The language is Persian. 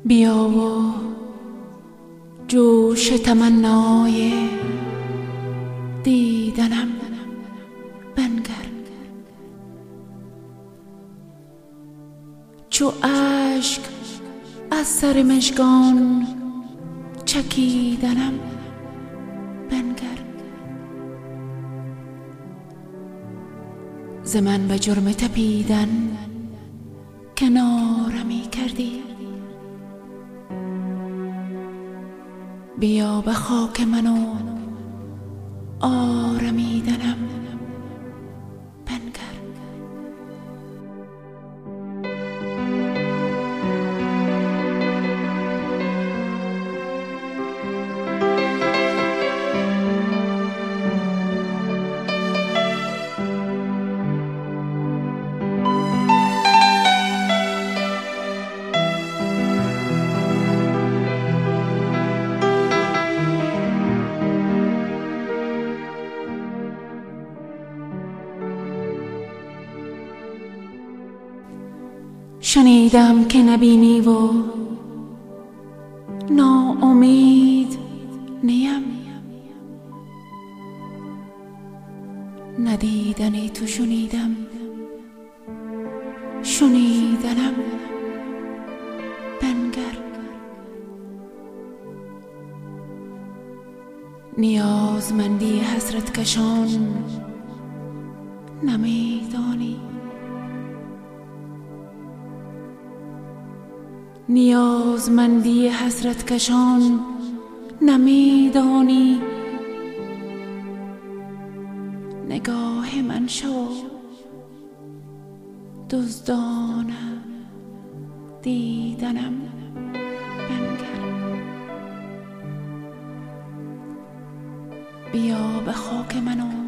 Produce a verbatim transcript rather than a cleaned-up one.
بیا و جوش تمنای دیدنم بنگر، چو اشک از سر مژگان چکیدنم بنگر. ز من به جرم تپیدن کنارمی کردی، بیا به خاک من و آرمیدنم بنگر. شنیدم که نبینی و ناامید نیم، ندیدنی تو شنیدم شنیدنم بنگر. نیازمندی حسرت کشان نمیدانی، نیازمندی حسرت کشان نمیدانی. نگاه من شو دزدانه دیدنم بنگر. بیا به خاک من و